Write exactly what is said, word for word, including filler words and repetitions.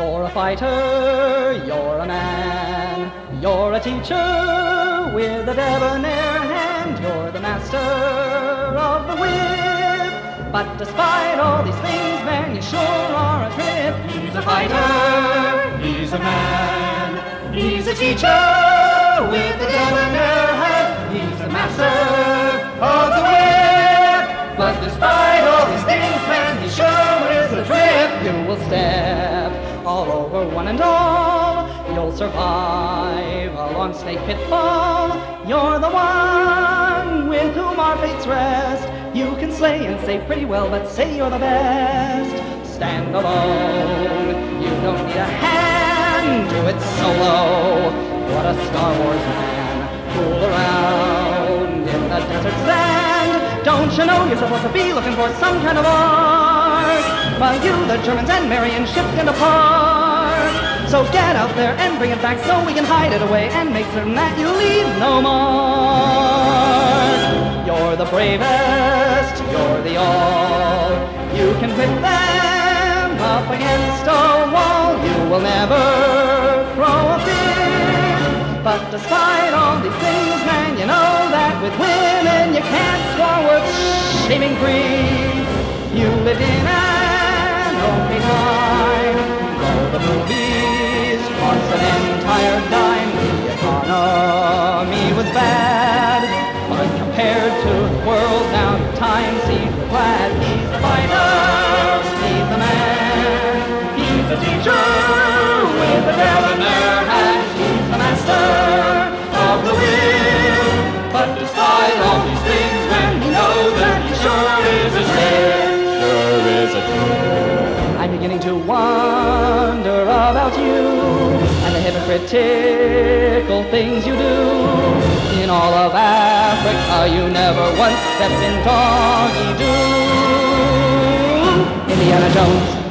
You're a fighter, you're a man, you're a teacher with a debonair hand, you're the master of the whip. But despite all these things, man, you sure are a trip. He's a fighter, he's a man, he's a teacher with a debonair hand, he's the master of the whip. But despite all these things, man, he sure is a trip. You will step all over one and all, you'll survive a long snake pitfall. You're the one with whom our fates rest. You can slay and say pretty well, but say you're the best. Stand alone, you don't need a hand, do it solo. What a Star Wars man, fool around in the desert sand. Don't you know you're supposed to be looking for some kind of art, while you, the Germans, and Marion shift into park. So get out there and bring it back so we can hide it away and make certain that you leave no mark. You're the bravest, you're the all. You can whip them up against a wall. You will never throw a fit. But despite all these things, man, you know that with women you can't score worth shaving free. You lived in an okay time, go to the movies, cost an entire dime. The economy was bad, but compared to the world now, your time seems glad. He's the fighter, he's the man, he's a teacher with a debonair hand, he's the master of the whip. But despite all these things, man, you know that he sure is a trip. Sure is a trip. I'm beginning to wonder about you and the hypocritical things you do. In all of Africa, you never once stepped in doggy-doo. Indiana Jones.